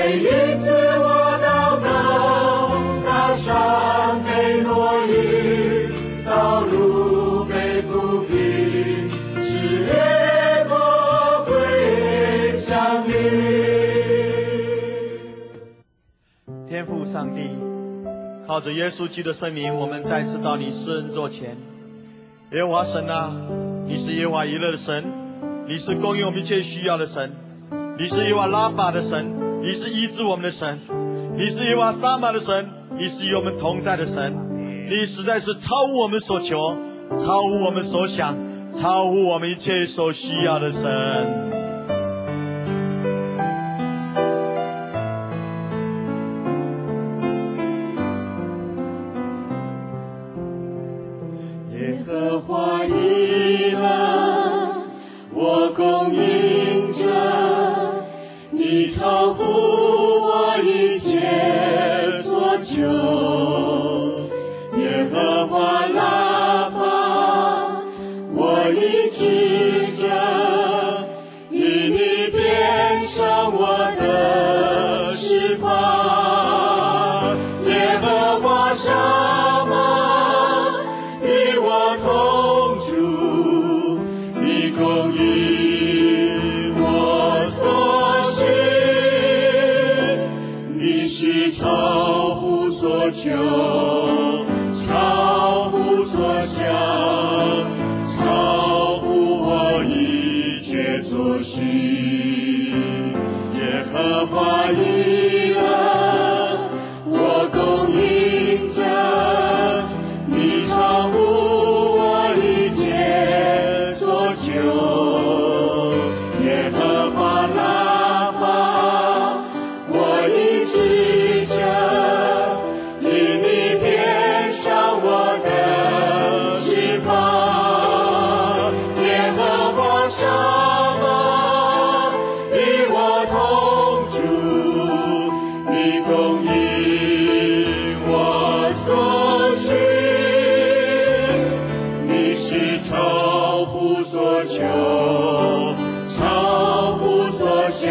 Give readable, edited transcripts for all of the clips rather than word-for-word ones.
每一次我祷告，大山被挪移，道路被铺平，使列国归向你。 天父上帝，靠着耶稣基督的圣名，我们再次到你施恩座前。耶和华神啊，你是耶和华以勒的神，你是供应我们一切需要的神，你是耶和华拉法的神，你是医治我们的神，你是耶和华撒玛的神，你是与我们同在的神，你实在是超乎我们所求，超乎我们所想，超乎我们一切所需要的神。 耶和华以勒，我供应着，你超乎我一切所求。耶和华拉法，我医治着，以你变上我的释放。耶和华沙玛，与我同住，你供应我所需，你是超乎所求，超乎所想，超乎我一切所需。耶和华以勒，我供应着，你超乎我一切所求。耶和华拉法，我医治着，以你变上我的释放。耶和华沙玛，与我同住，你供应我所需，你是超乎所求，超乎所想，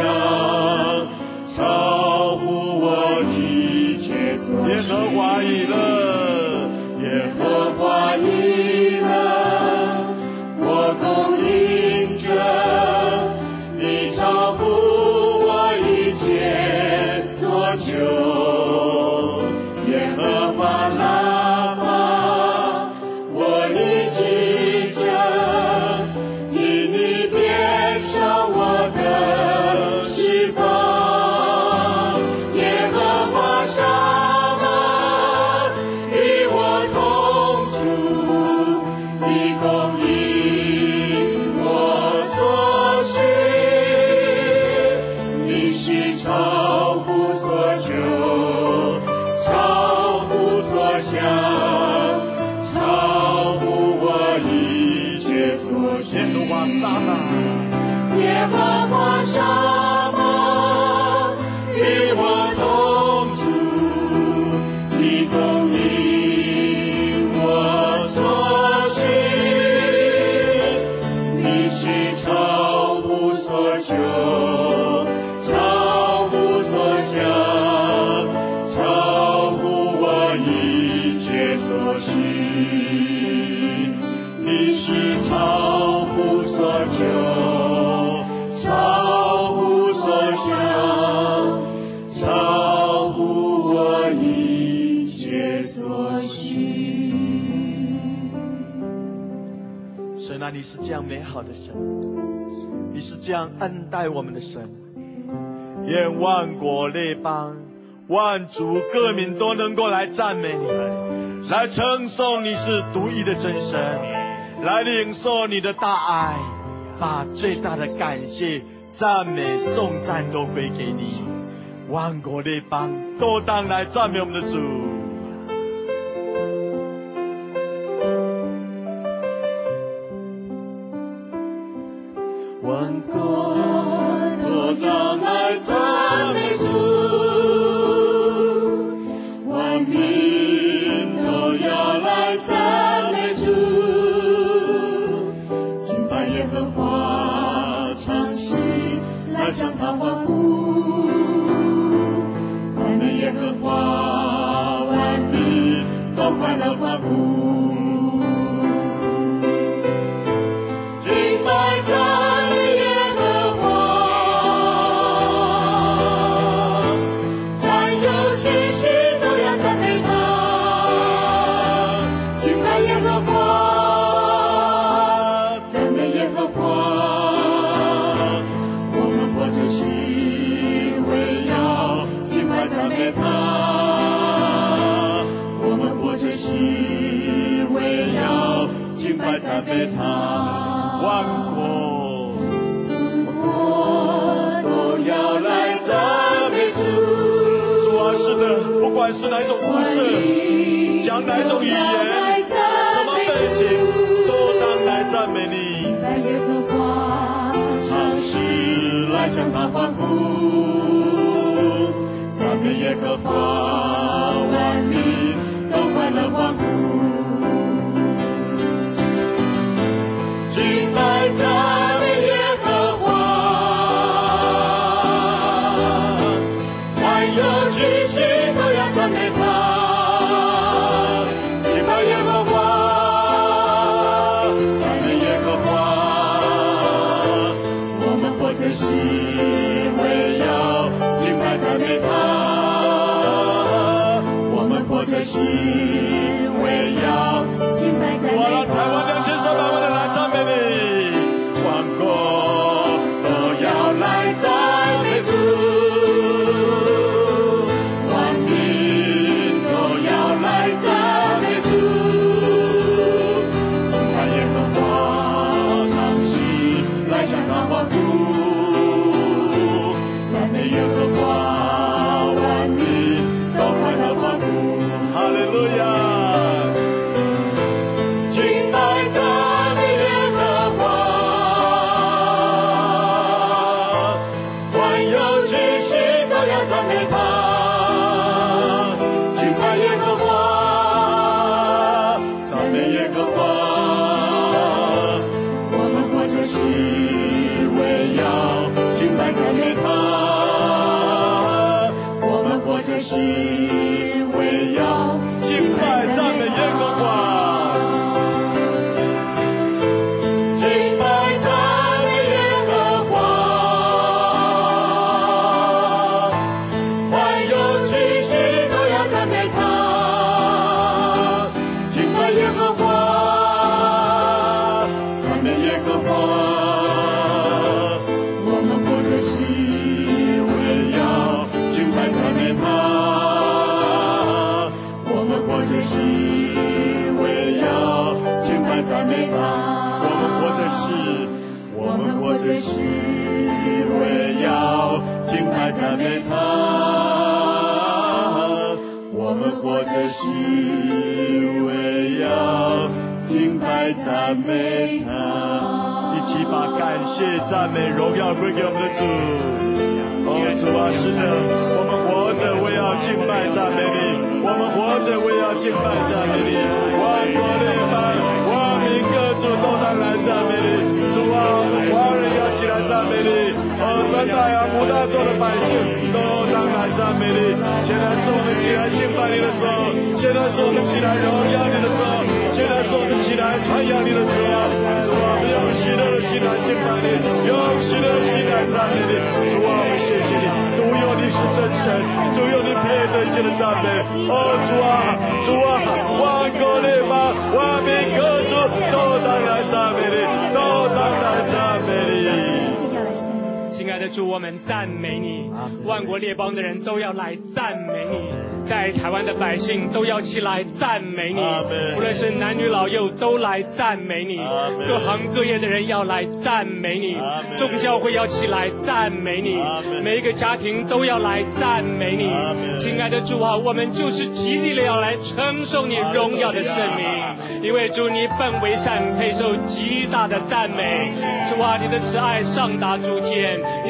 超乎我一切所需。 耶和华以勒， 耶和华以勒，我供应着，你超乎我一切所求。耶和华拉法，我医治着，以你变上我的释放。耶和华沙玛，与我同住，你供应我所需，你是超乎所求，超乎所想，超乎我一切所需。 耶和华沙玛， 耶和华沙玛，与我同住，你供应我所需，你是超乎所求，超乎所想，超乎我一切所需，你是超乎所求，超乎所想，超乎我一切所需。 神啊，你是这样美好的神，你是这样恩待我们的神，愿万国列邦、万族各民都能够来赞美你，来称颂你是独一的真神，来领受你的大爱，把最大的感谢、赞美、颂赞都归给你。万国列邦都当来赞美我们的主。 万国都当来赞美主，万民都要来赞美主，敬拜耶和华，唱诗来向他欢呼。 都快乐欢呼。敬拜赞美耶和华，凡有气息都要赞美他。敬拜耶和华，赞美耶和华，我们活着是为要敬拜赞美他，我们活着是为要敬拜赞美他。 万国都要来赞美主。 主啊，是的，不管是哪一种肤色，讲哪一种语言，什么背景，都当来赞美你。 敬拜耶和华，唱诗来向他欢呼。赞美耶和华，万民都快乐欢呼。敬拜赞美耶和华，凡有气息都要赞美他。敬拜耶和华，赞美耶和华，我们活着是为要敬拜赞美他，我们活着是为要敬拜赞美他。 主啊，让台湾2300万人来赞美你，万国都要来赞美主，万民都要来赞美主。敬拜耶和华，唱诗来向他欢呼。赞美耶和华，万民都快乐欢呼。 哈利路亚。 敬拜赞美耶和华，凡有气息都要赞美他。敬拜耶和华，赞美耶和华，我们活着是为要敬拜赞美他，我们活着是为要敬拜赞美耶和华。 敬拜赞美耶和华，凡有气息都要赞美他。敬拜耶和华，赞美耶和华，我们活着是为要敬拜赞美他，我们活着是为要敬拜赞美他。我们活着是为要敬拜赞美他，我们活着是为要敬拜赞美他。 一起把感谢、赞美、荣耀归给我们的主。哦，主啊，是的，我们活着为要敬拜赞美你，我们活着为要敬拜赞美你。万国列邦，万民各族都当来赞美你。主啊，我们华人要起来赞美你。三大洋五大洲的百姓都当来赞美你。现在是我们起来敬拜你的时候，现在是我们起来荣耀你的时候，现在是我们起来传扬你的时候。主啊，我们用喜乐的心来敬拜你，用喜乐的心来赞美你。主啊，我们谢谢你，独有你是真神，独有你配得一切的赞美。哦，主啊，主啊，万国列邦，万民各族都当来赞美你，都当来赞美你。 亲爱的主，我们赞美你，万国列邦的人都要来赞美你，在台湾的百姓都要起来赞美你，无论是男女老幼都来赞美你，各行各业的人要来赞美你，众教会要起来赞美你，每一个家庭都要来赞美你。亲爱的主啊，我们就是极力的要来称颂你荣耀的圣名，因为主你本为善，配受极大的赞美。主啊，你的慈爱上达诸天，你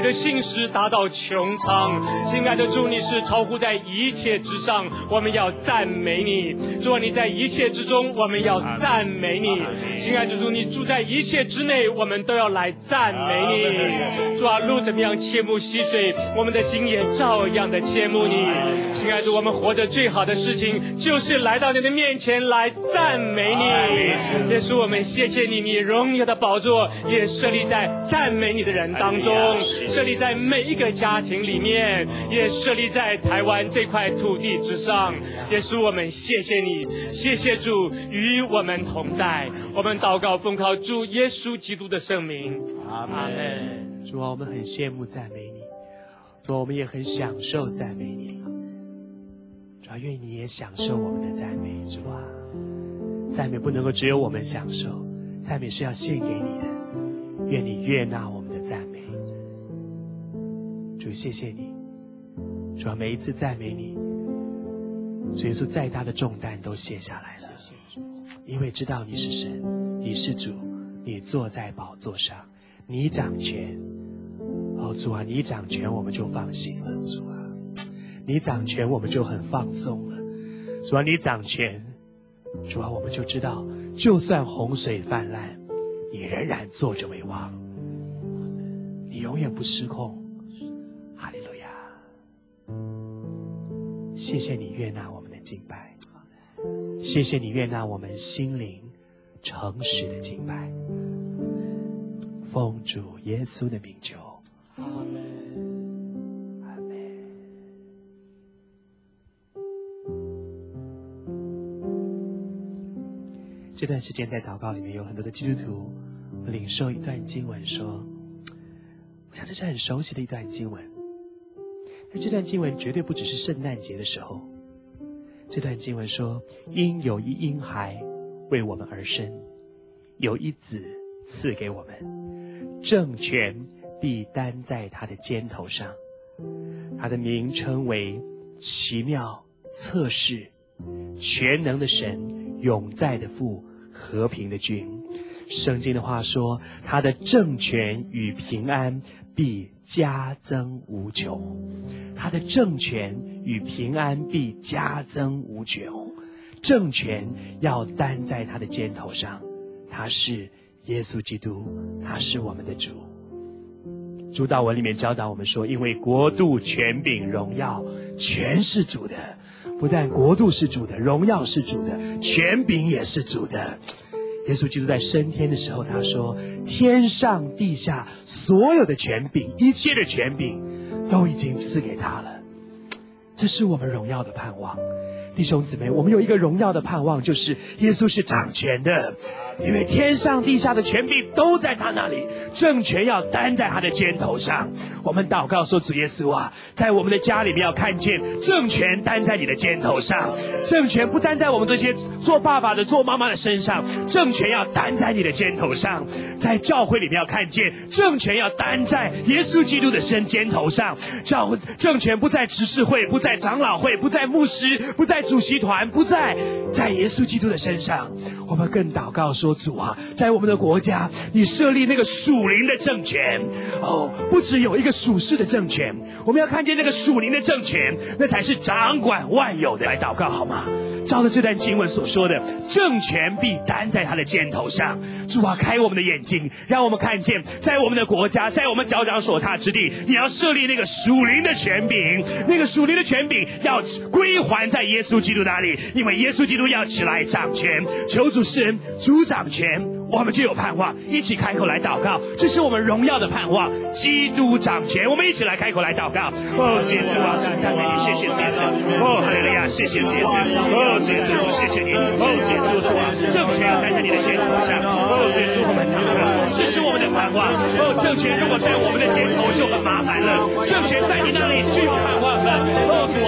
的信实达到穹苍。亲爱的主，你是超乎在一切之上，我们要赞美你。主啊，你在一切之中，我们要赞美你。亲爱的主，你住在一切之内，我们都要来赞美你。主啊，路怎么样切慕溪水，我们的心也照样的切慕你。亲爱的主，我们活着最好的事情就是来到你的面前来赞美你。耶稣，我们谢谢你，你荣耀的宝座也设立在赞美你的人当中，设立在每一个家庭里面，也设立在台湾这块土地之上。耶稣，我们谢谢你，谢谢主与我们同在。我们祷告奉靠主耶稣基督的圣名，阿们。 主啊，我们很羡慕赞美你，主啊，我们也很享受赞美你。主啊，愿你也享受我们的赞美。主啊，赞美不能够只有我们享受，赞美是要献给你的。愿你悦纳我们的赞美。主，谢谢你。主啊，每一次赞美你，主耶稣再大的重担都卸下来了，因为知道你是神，你是主，你坐在宝座上，你掌权。哦，主啊，你掌权我们就放心了。主啊，你掌权我们就很放松了。主啊，你掌权，主啊，我们就知道就算洪水泛滥，你仍然坐着为王，你永远不失控。哈利路亚！谢谢你悦纳我们的敬拜，谢谢你悦纳我们心灵诚实的敬拜。奉主耶稣的名求， 阿们。 阿们。这段时间在祷告里面有很多的基督徒领受一段经文说，我想这是很熟悉的一段经文，但这段经文绝对不只是圣诞节的时候。这段经文说，因有一婴孩为我们而生，有一子赐给我们，政权必担在他的肩头上，他的名称为奇妙、策士、全能的神、永在的父、和平的君。圣经的话说，他的政权与平安必加增无穷，他的政权与平安必加增无穷。政权要担在他的肩头上，他是耶稣基督，他是我们的主。主祷文里面教导我们说，因为国度、权柄、荣耀全是主的。不但国度是主的，荣耀是主的，权柄也是主的。耶稣基督在升天的时候，他说，天上地下所有的权柄，一切的权柄都已经赐给他了。这是我们荣耀的盼望。弟兄姊妹，我们有一个荣耀的盼望，就是耶稣是掌权的，因为天上地下的权柄都在他那里，政权要担在他的肩头上。我们祷告说，主耶稣啊，在我们的家里面要看见政权担在你的肩头上，政权不担在我们这些做爸爸的做妈妈的身上，政权要担在你的肩头上。在教会里面要看见政权要担在耶稣基督的肩头上，政权不在执事会，不在长老会，不在牧师，不在主席团，不在耶稣基督的身上。我们更祷告说，主啊，在我们的国家，你设立那个属灵的政权。不只有一个属世的政权，我们要看见那个属灵的政权，那才是掌管万有的。来祷告好吗？照着这段经文所说的，政权必担在他的肩头上。主啊，开我们的眼睛，让我们看见，在我们的国家，在我们脚掌所踏之地，你要设立那个属灵的权柄，那个属灵的权柄要归还在耶稣基督那里，因为耶稣基督要起来掌权。求主施恩，主掌权，我们就有盼望。一起开口来祷告，这是我们荣耀的盼望，基督掌权。我们一起来开口来祷告。耶稣啊，赞美你，谢谢耶稣。哈利路亚，谢谢耶稣。耶稣，谢谢你。耶稣主啊，政权要担在你的肩头上。耶稣，我们祷告，这是我们的盼望。政权如果在我们的肩头就很麻烦了，政权在你那里就有盼望了。主啊，我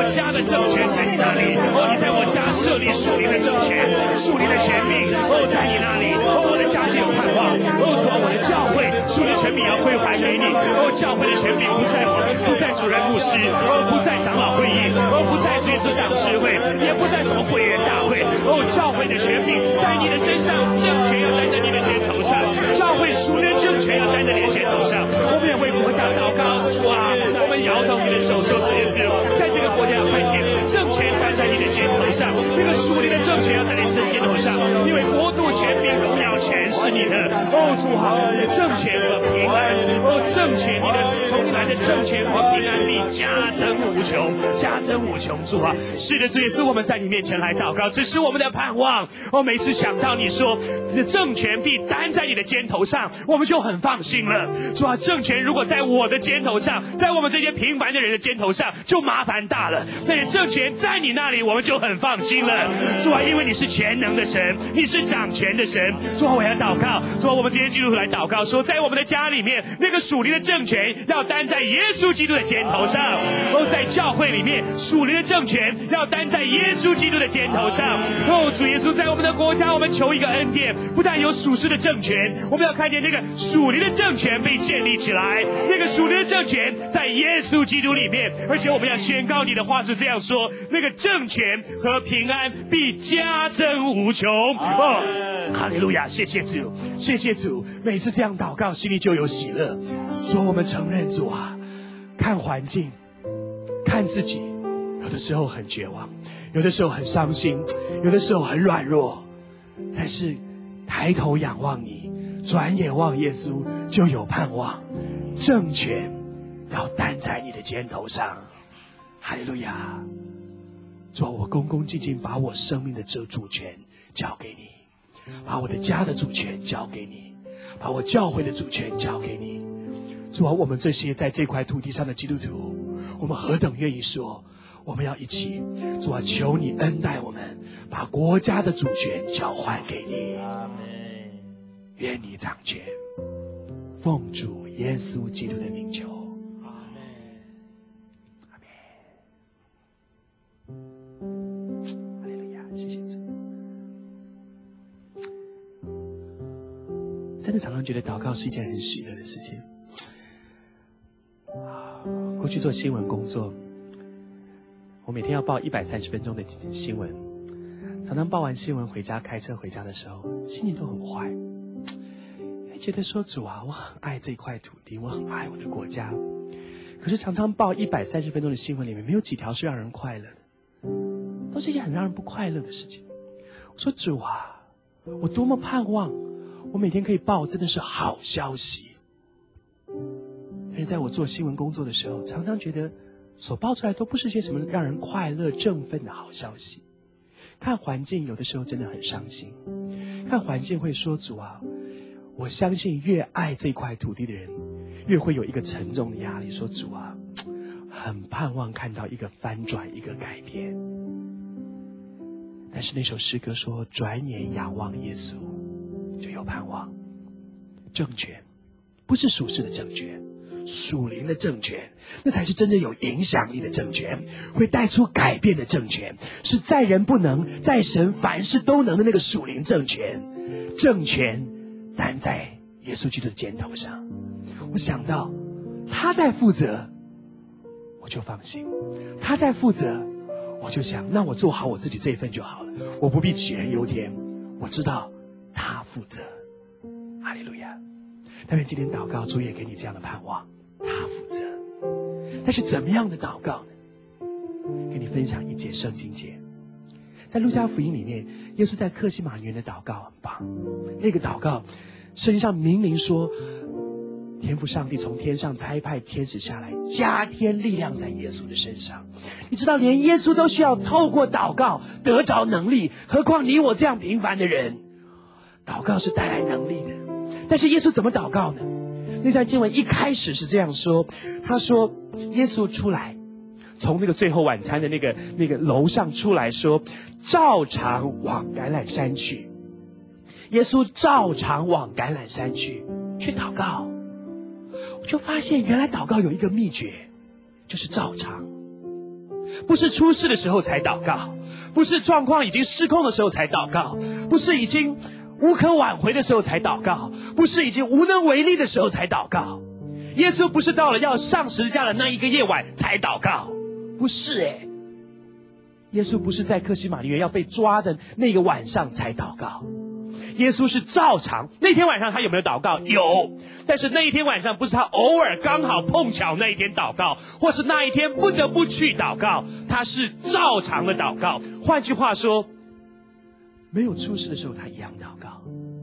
家的政权在你那里。你在我家设立属灵的政权，属灵的权柄在你那里。我的家是有盼望。主啊，我的教会属灵的权柄要归还给你。教会的权柄不在主任牧师，不在长老会议，不在主耶稣长智慧，也不在什么会员大会。教会的权柄在你的身上，政权要担在你的肩头上，教会属灵的政权要担在你的肩头上。我们也为国家祷告，哇！我们摇动你的手，说：“主耶稣，在这个国家看见政权担在你的肩头上，那个属灵的政权要在你的肩头上，因为国度、权柄、荣耀全是你的。主啊，你的政权和平安，政权，你的从来的政权和平安必加增无穷，加增无穷。主啊，是的，主耶稣，我们在你面前来祷告，这是我们的盼望。每次想到你说你的政权必担在你的肩头上，我们就很放心了。主啊，政权如果在我的肩头上，在我们这些平凡的人的肩头上，就麻烦大了。但是政权在你那里，我们就很放心了。主啊，因为你是全能的神，你是掌权的神。主啊，我要祷告。主啊，我们今天基督徒来祷告说，在我们的家里面，那个属灵的政权要担在耶稣基督的肩头上。在教会里面，属灵的政权要担在耶稣基督的肩头上。主耶稣，在我们的国家，我们求一个恩典，不但有属世的政权，我们要看见那个属灵的政权被建立起来，那个属灵的政权在耶稣基督里面，而且我们要宣告你的话是这样说：那个政权和平安必加增无穷。哈利路亚！谢谢主，谢谢主。每次这样祷告，心里就有喜乐。说我们承认主啊，看环境，看自己，有的时候很绝望，有的时候很伤心，有的时候很软弱，但是抬头仰望你，转眼望耶稣，就有盼望。政权要担在你的肩头上。哈利路亚！主啊，我恭恭敬敬把我生命的这主权交给你，把我的家的主权交给你，把我教会的主权交给你。主啊，我们这些在这块土地上的基督徒，我们何等愿意说，我们要一起。主啊，求你恩待我们，把国家的主权交还给你。阿们。愿你掌权，奉主耶稣基督的名求。阿们。阿们。哈利路亚！谢谢主。真的常常觉得祷告是一件很喜乐的事情。过去做新闻工作，我每天要报130分钟的新闻，常常报完新闻回家，开车回家的时候，心情都很坏，觉得说主啊，我很爱这块土地，我很爱我的国家，可是常常报130分钟的新闻里面，没有几条是让人快乐的，都是一些很让人不快乐的事情。我说主啊，我多么盼望我每天可以报真的是好消息。但是在我做新闻工作的时候，常常觉得所报出来都不是些什么让人快乐振奋的好消息。看环境有的时候真的很伤心，看环境会说主啊，我相信越爱这块土地的人，越会有一个沉重的压力，说主啊，很盼望看到一个翻转，一个改变。但是那首诗歌说，转眼仰望耶稣，就有盼望。政权不是属世的政权，属灵的政权，那才是真正有影响力的政权，会带出改变的政权，是在人不能，在神凡事都能的那个属灵政权。政权担在耶稣基督的肩头上，我想到他在负责，我就放心；他在负责，我就想，那我做好我自己这一份就好了，我不必杞人忧天。我知道他负责。哈利路亚！但愿今天祷告，主也给你这样的盼望，他负责。但是怎么样的祷告呢？跟你分享一节圣经节，在路加福音里面，耶稣在客西马尼园的祷告很棒。那个祷告，圣经上明明说，天父上帝从天上差派天使下来，加添力量在耶稣的身上。你知道，连耶稣都需要透过祷告得着能力，何况你我这样平凡的人，祷告是带来能力的。但是耶稣怎么祷告呢？那段经文一开始是这样说，他说耶稣出来，从那个最后晚餐的那个楼上出来，说照常往橄榄山去。耶稣照常往橄榄山去祷告。我就发现原来祷告有一个秘诀，就是照常。 不是出事的时候才祷告，不是状况已经失控的时候才祷告，不是已经无可挽回的时候才祷告，不是已经无能为力的时候才祷告。耶稣不是到了要上十字架的那一个夜晚才祷告，不是耶稣不是在客西马尼园要被抓的那个晚上才祷告，耶稣是照常。那天晚上他有没有祷告？有，但是那一天晚上不是他偶尔刚好碰巧那一天祷告，或是那一天不得不去祷告，他是照常的祷告。换句话说，没有出事的时候他一样祷告。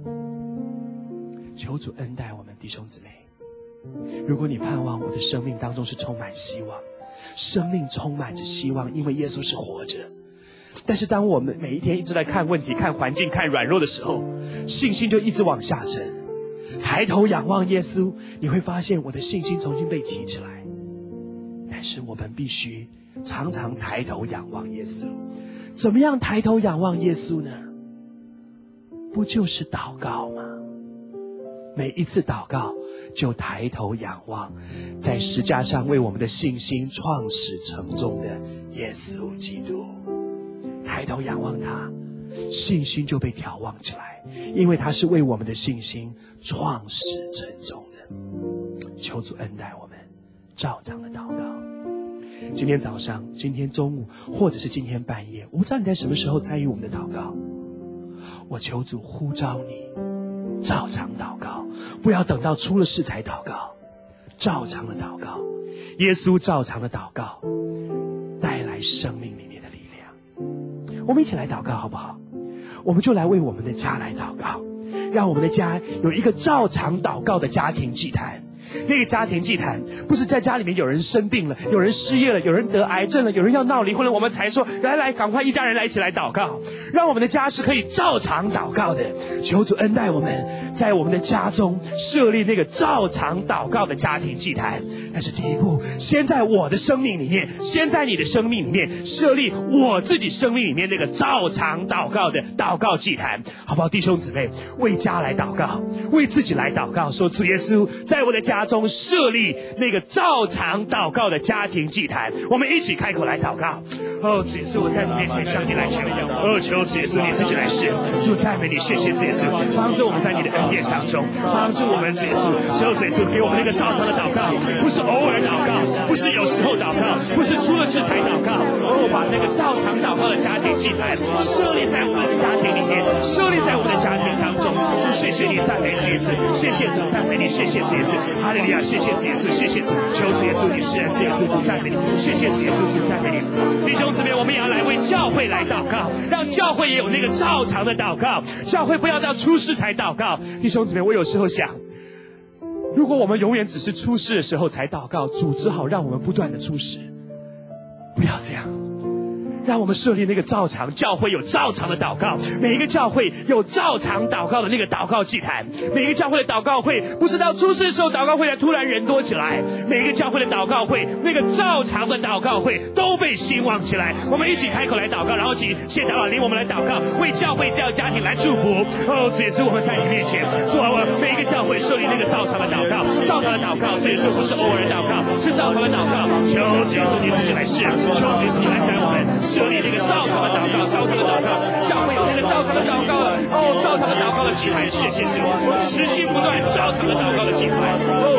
求主恩待我们弟兄姊妹，如果你盼望我的生命当中是充满希望，生命充满着希望，因为耶稣是活着。但是当我们每一天一直在看问题、看环境、看软弱的时候，信心就一直往下沉。抬头仰望耶稣，你会发现我的信心重新被提起来。但是我们必须常常抬头仰望耶稣。怎么样抬头仰望耶稣呢？不就是祷告吗？每一次祷告就抬头仰望在十架上为我们的信心创始成终的耶稣基督，抬头仰望他，信心就被眺望起来，因为他是为我们的信心创始成终的。求主恩待我们照常的祷告。今天早上、今天中午，或者是今天半夜，我不知道你在什么时候参与我们的祷告。我求主呼召你照常祷告，不要等到出了事才祷告，照常的祷告。耶稣照常的祷告带来生命里面的力量。我们一起来祷告好不好？我们就来为我们的家来祷告，让我们的家有一个照常祷告的家庭祭坛。那个家庭祭坛不是在家里面有人生病了，有人失业了，有人得癌症了，有人要闹离婚了，我们才说来赶快一家人来一起来祷告，让我们的家是可以照常祷告的。求主恩待我们，在我们的家中设立那个照常祷告的家庭祭坛。但是第一步，先在我的生命里面，先在你的生命里面设立我自己生命里面那个照常祷告的祷告祭坛，好不好？弟兄姊妹，为家来祷告，为自己来祷告，说主耶稣，在我的家中设立那个照常祷告的家庭祭坛。我们一起开口来祷告。哦，主耶稣，我在你面前向你来求，求主耶稣你自己来施。主赞美你，谢谢主耶稣，帮助我们在你的恩典当中，帮助我们主耶稣，求主耶稣给我们那个照常的祷告，不是偶尔祷告，不是有时候祷告，不是出了事才祷告。把那个照常祷告的家庭祭坛设立在我们的家庭里面，设立在我们的家庭当中。主，谢谢你，赞美主耶稣，谢谢主，赞美你，谢谢主耶稣，哈利路亚，谢谢主耶稣，谢谢主，求主耶稣你施恩，主耶稣主赞美你，谢谢主耶稣主赞美你。弟兄姊妹，我们也要来为教会来祷告，让教会也有那个照常的祷告，教会不要到出事才祷告。弟兄姊妹，我有时候想，如果我们永远只是出事的时候才祷告，主只好让我们不断的出事。不要这样，让我们设立那个照常，教会有照常的祷告，每一个教会有照常祷告的那个祷告祭坛。每一个教会的祷告会不是到出事的时候祷告会才突然人多起来，每一个教会的祷告会，那个照常的祷告会都被兴旺起来。我们一起开口来祷告，然后请谢长老领我们来祷告，为教会这样家庭来祝福。主耶稣，我们在你面前，主啊，每一个教会设立那个照常的祷告，照常的祷告，主耶稣不是偶尔祷告，是照常的祷告。求主耶稣你自己来施，求主耶稣你来带我们设立那个照常的祷告，照常的祷告，教会有那个照常的祷告，照常的祷告的祭坛，谢谢主，持续不断照常的祷告的祭坛。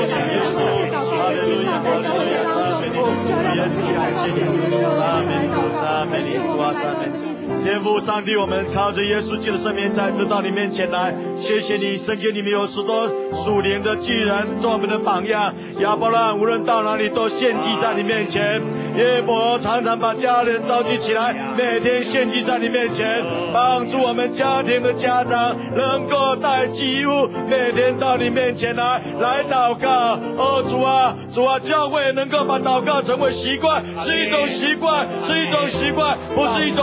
天父上帝，我们靠着耶稣基督的圣名再次到你面前来，谢谢你圣经里面有许多属灵的巨人做我们的榜样。亚伯拉罕无论到哪里都献祭在你面前，耶伯常常把家人召集起来，每天献祭在你面前，帮助我们家庭的家长能够带祭物每天到你面前来祷告。主啊，教会能够把祷告成为习惯，是一种习惯，是一种习惯，不是一种额外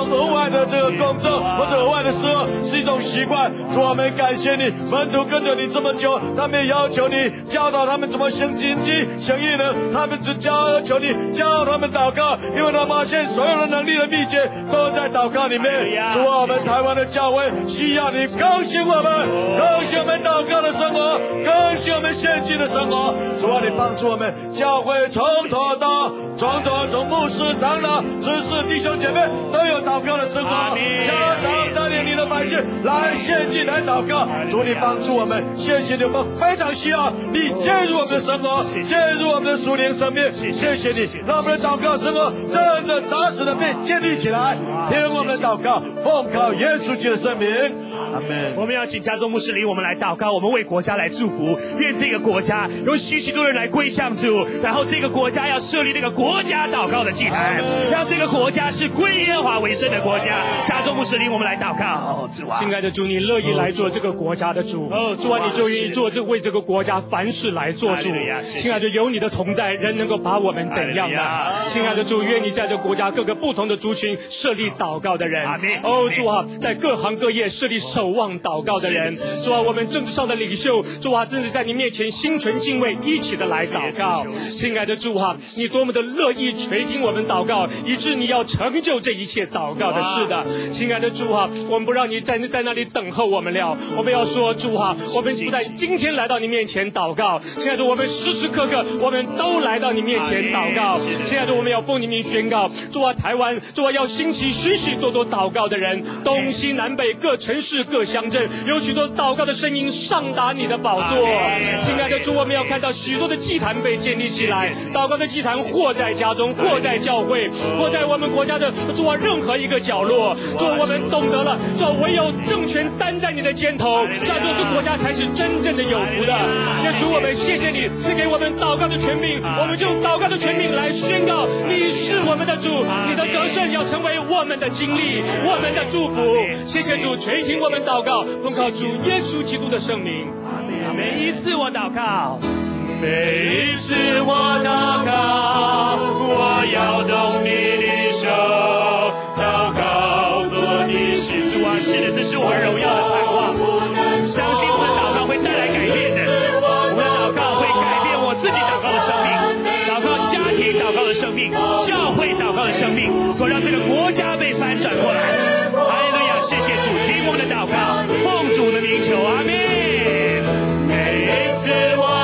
的这个工作或者额外的事是一种习惯。主，我们感谢你，门徒跟着你这么久，他们也要求你教导他们怎么行经济、行异能，他们只要求你教他们祷告，因为他们发现所有的能力的秘诀都在祷告里面。主啊，我们台湾的教会需要你更新我们，更新我们祷告的生活，更新我们献祭的生活。主啊，你帮助我们教会从头到从牧师、长老、执事、弟兄姐妹都有祷告的生活，家长带领你的百姓来献祭来祷告。主，你帮助我们，谢谢你，我们非常需要你介入我们的生活，介入我们的属灵生命。谢谢你，让我们的祷告生活真的扎实的被建立起来。听我们的祷告，奉靠耶稣基督的圣名，阿门。 我们要请家中牧师领我们来祷告，我们为国家来祝福，愿这个国家有许多人来归向主，然后这个国家要设立那个国家祷告的祭坛，让这个国家是归耶和华为圣的国家。家中牧师领我们来祷告。主啊， 亲爱的主，你乐意来做这个国家的主，主啊，你就愿意做这为这个国家凡事来做主。亲爱的，有你的同在，人能够把我们怎样呢？亲爱的主，愿你在这国家各个不同的族群设立祷告的人。主啊，在各行各业设立守望祷告的人。主啊，我们政治上的领袖，主啊，真的在你面前心存敬畏，一起的来祷告。亲爱的主啊，你多么的乐意垂听我们祷告，以致你要成就这一切祷告的事的。亲爱的主啊，我们不让你在那里等候我们了，我们要说主啊，我们不在今天来到你面前祷告，亲爱的，我们时时刻刻我们都来到你面前祷告。亲爱的，我们要奉你名宣告，主啊，台湾主啊，要兴起许许多多祷告的人，东西南北各城市各乡镇，有许多祷告的声音上达你的宝座。亲爱的主，我们要看到许多的祭坛被建立起来，祷告的祭坛或在家中，或在教会，或在我们国家的主啊任何一个角落。主啊，我们懂得了，主啊，唯有政权担在你的肩头，这样这国家才是真正的有福的。也主，我们谢谢你赐给我们祷告的权柄，我们就用祷告的权柄来宣告，你是我们的主，你的得胜要成为我们的经历，我们的祝福。谢谢主垂听我们祷告，奉靠主耶稣基督的圣名。 每一次我祷告， 每一次我祷告，我要动你的手，祷告做你事。 主啊，是的，这是我荣耀的盼望。相信我们祷告会带来改变的，我们的祷告会改变我自己祷告的生命，祷告家庭祷告的生命，教会祷告的生命，说让这个国家被翻转过来。哈利路亚！谢谢主，听我们的祷告，奉主的名求，阿们。 每一次我